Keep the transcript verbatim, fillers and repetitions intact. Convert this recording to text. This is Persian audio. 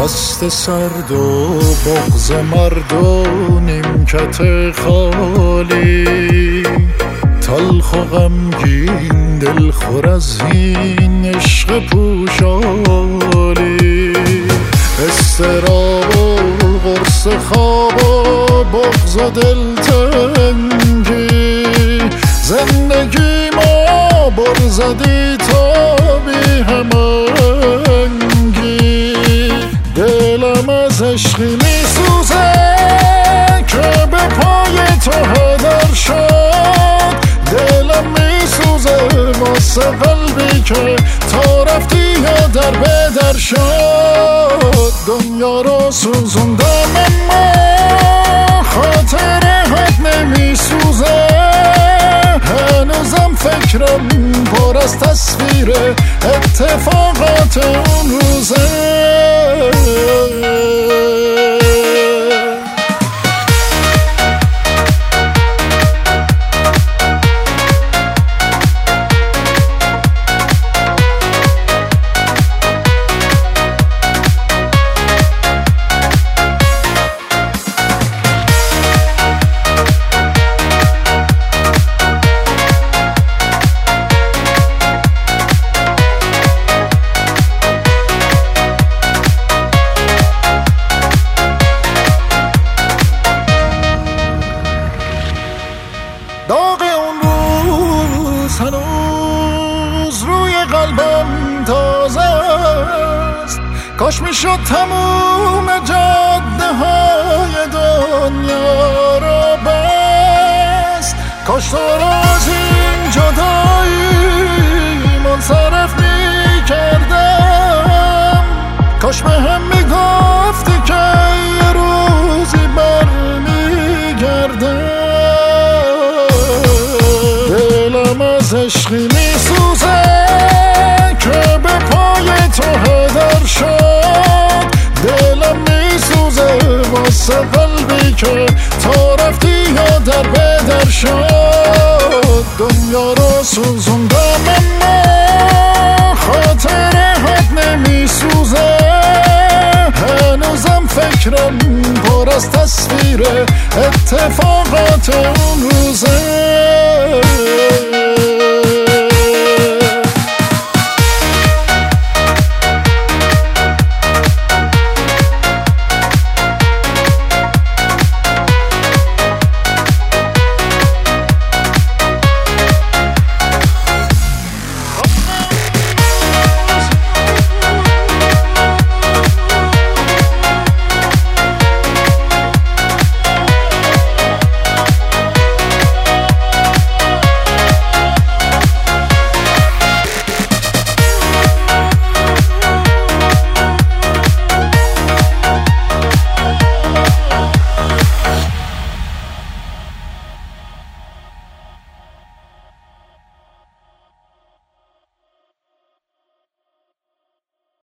دست سرد و بغض مرد و نیمکت خالی، تلخ و غمگین دلخور از این عشق پوشالی، استراب و قرص خواب و بغض و دلتنگی، زندگی ما بر زدی تا بی همانگی، دلم از عشقی می سوزه که به پای تو هدر شد، دلم می سوزه واسه قلبی که تا رفتی در به در شد، دنیا رو سوزوندم اما خاطره هات نمی سوزه، هنوزم فکرم پر از تصویر اتفاقات اون روزه. داغ اون روز هنوز روی قلبم تازه است، کاش میشد تموم جاده های دنیا رو بست، کاش تو رو از این جدایی منصرف میکردم، کاش به هم میگفتی که یه روزی بر میگردم، از عشقی می سوزه که به پای تو هدر شد، دلم می سوزه واسه قلبی که تا رفتی یا در به در شد، دنیا رو سوزوندم اما خاطره هات نمی سوزه، هنوزم فکرم پر از تصویر اتفاقات اون روزه.